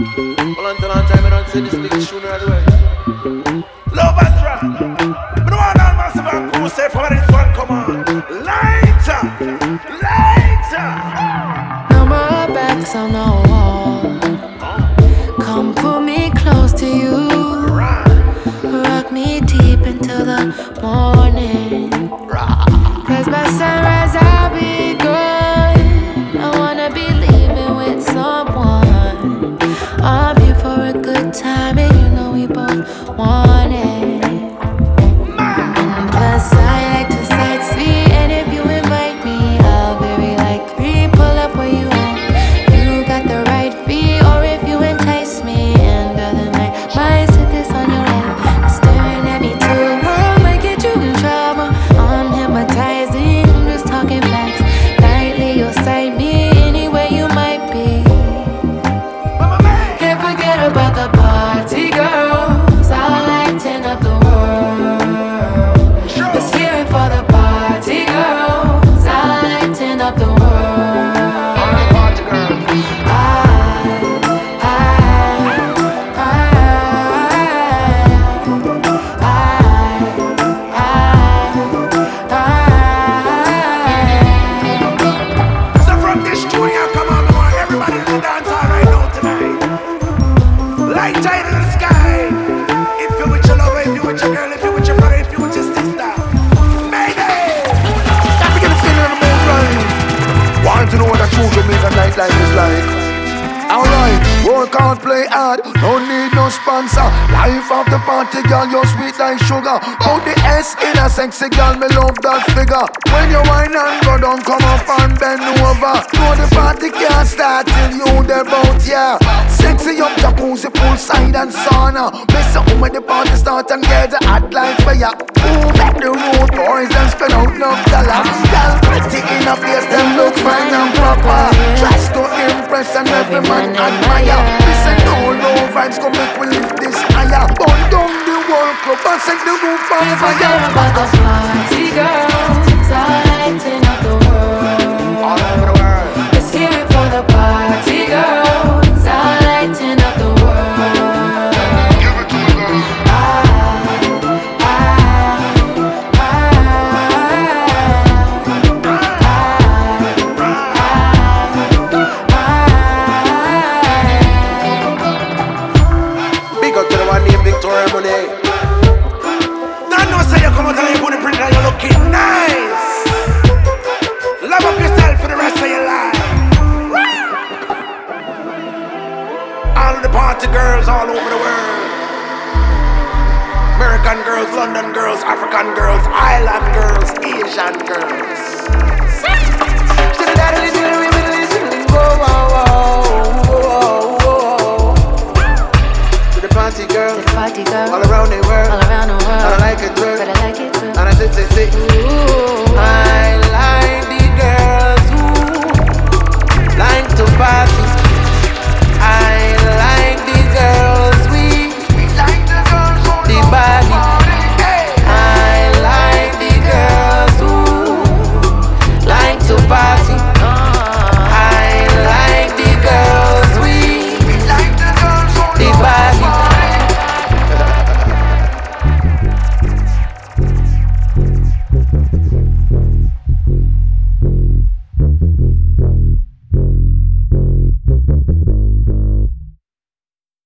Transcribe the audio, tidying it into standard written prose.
Well, until on time, I don't see this big tune right away. Love and drop. But the one on massive and cool say for this one, come on. Lighter, lighter. No more backs on the wall. Come pull me close to you. Rock me deep into the morning. Cause by sunrise I'll be gone. I wanna be leaving with someone. I'm here for a good time and you know we both want it. And plus I like to sightsee, and if you invite me I'll very likely pull up where you want. You got the right fee, or if you entice me end of the night, might sit this on your lap. Staring at me too long might get you in trouble. I'm hypnotizing, I'm just talking facts. Nightly you'll sight me anywhere you might be. Can't forget about the party girls. I'll lighten up the world. Let's hear it for the party girls. I'll lighten up the world. So from this junior, come on, come on, everybody in the dance hall right now tonight. Light tight in the sky. If you with your lover, if you with your girl, if you with your brother, if you with your sister. Mayday! Got to get a feeling on the mood right. Want to know what a true Jamaican nightlife is like? Alright, work hard, play hard, no need no sponsor. Life of the party, girl, you're sweet like sugar. Out the S in a sexy girl, me love that figure. When you whine and go down, come up and bend over. Know the party can't start till you there bout, yeah. Sexy up jacuzzi, poolside and sauna. Miss up when the party start and get the hot light for ya. Ooh, make the road boys and spend out enough dollar. Girl, pretty in a face, them look fine and proper. Tries to impress and every man admire. Listen, no low vibes, come make we lift this higher. Burn down the whole club and set the roof on Can't fire. forget about the party girls. I'll lighten up the world. All over the world. Let's hear it for the party girls. I'll lighten up the world. Give it to me, girl. Big up to the one named Victoria Monet. Now no say you come out and you put the print and you're looking nice. Love up yourself for the rest of your life. All the party girls all over the world. American girls, London girls, African girls, island girls, Asian girls. Whoa, whoa.